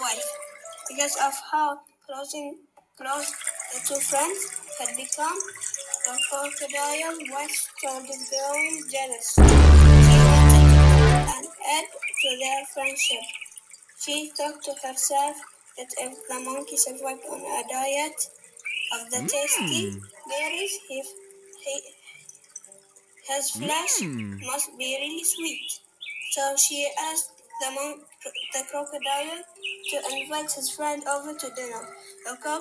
wife. Because of how close the two friends had become, the crocodile wife started growing jealous. She wanted to put an end to their friendship. She thought to herself that if the monkey survived on a diet of the tasty berries, his flesh must be really sweet. So she asked the crocodile to invite his friend over to dinner. The